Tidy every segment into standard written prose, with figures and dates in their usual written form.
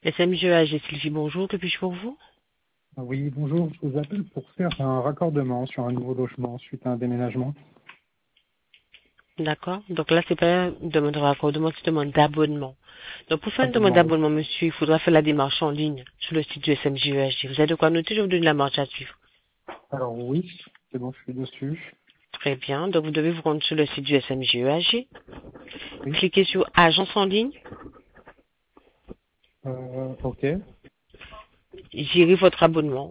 SMGEAG Sylvie, bonjour, que puis-je pour vous? Oui, bonjour, je vous appelle pour faire un raccordement sur un nouveau logement suite à un déménagement. D'accord. Donc là, c'est pas une demande de raccordement, c'est une demande d'abonnement. Donc pour faire une demande Abonnement, oui. d'abonnement, monsieur, il faudra faire la démarche en ligne sur le site du SMGEAG. Vous avez de quoi noter, je vous donne la marche à suivre. Alors oui, c'est bon, je suis dessus. Très bien. Donc vous devez vous rendre sur le site du SMGEAG. Oui, Cliquez sur Agence en ligne. ok. Gérez votre abonnement.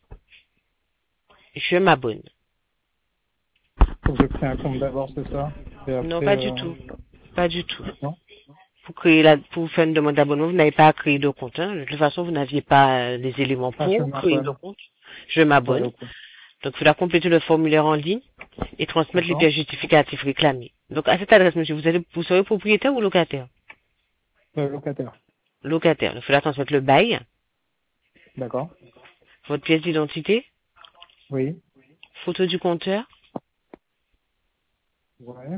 Je m'abonne. Faut que je crée un compte d'abord, c'est ça? Et Non, après, pas du tout. Pas du tout. non? Pour faire une demande d'abonnement, vous n'avez pas à créer de compte. Hein. De toute façon, vous n'aviez pas les éléments Ah, je pour créer de m'abonne. compte. Je Ouais, m'abonne. ok. Donc, il faudra compléter le formulaire en ligne et transmettre les D'accord. pièces justificatives réclamées. Donc, à cette adresse, monsieur, vous serez propriétaire ou locataire? Locataire. Locataire. Il faudra transmettre le bail, D'accord. votre pièce d'identité, Oui. photo du compteur Ouais.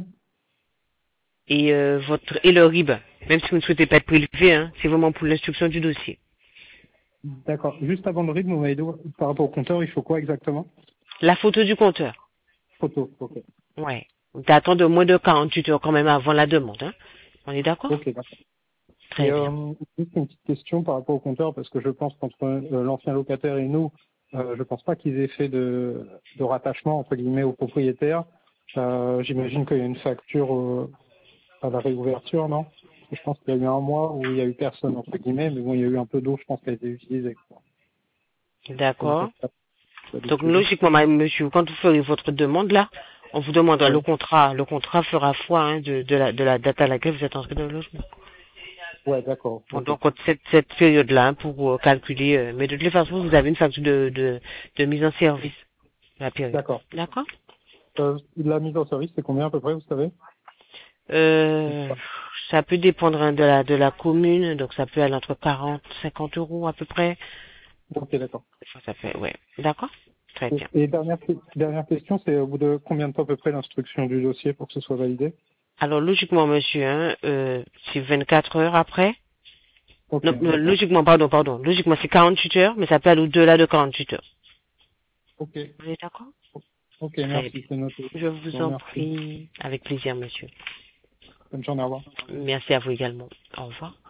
et le RIB. Même si vous ne souhaitez pas être prélevé, hein, c'est vraiment pour l'instruction du dossier. D'accord. Juste avant le rythme, vous m'avez dit, par rapport au compteur, il faut quoi exactement? La photo du compteur. Photo. Ok. Ouais. Donc, t'attends de moins de 48 heures quand même avant la demande. Hein. On est d'accord? Ok, d'accord. Et Très bien. juste une petite question par rapport au compteur, parce que je pense qu'entre l'ancien locataire et nous, je pense pas qu'ils aient fait de rattachement entre guillemets au propriétaire. J'imagine qu'il y a une facture à la réouverture, non? Parce que je pense qu'il y a eu un mois où il y a eu personne entre guillemets, mais bon, il y a eu un peu d'eau, je pense, qui a été utilisée. Comment ça D'accord. se passe Donc d'habitude? logiquement, monsieur, quand vous ferez votre demande là, on vous demandera le Oui. contrat. Le contrat fera foi hein, de la date à laquelle vous êtes inscrit dans le logement. Ouais, d'accord. Bon, Ok. donc cette période-là hein, pour calculer. Mais de toute façon, vous avez une facture de mise en service la période. D'accord. D'accord. La mise en service, c'est combien à peu près, vous savez? Euh, Ça peut dépendre hein, de la commune, donc ça peut aller entre 40, 50 euros à peu près. Ok, d'accord. Ça fait, ouais. D'accord. Très bien. Et dernière question, c'est au bout de combien de temps à peu près l'instruction du dossier pour que ce soit validé? Alors logiquement, monsieur, hein, c'est 24 heures après. Ok, Non, d'accord. logiquement, pardon. Logiquement, c'est 48 heures, mais ça peut aller au-delà de 48 heures. Ok, Vous êtes d'accord? ok, Très merci, bien. c'est noté. Je Je vous vous en remercie. prie. Avec plaisir, monsieur. Bonne journée, au revoir. Merci à vous également. Au revoir.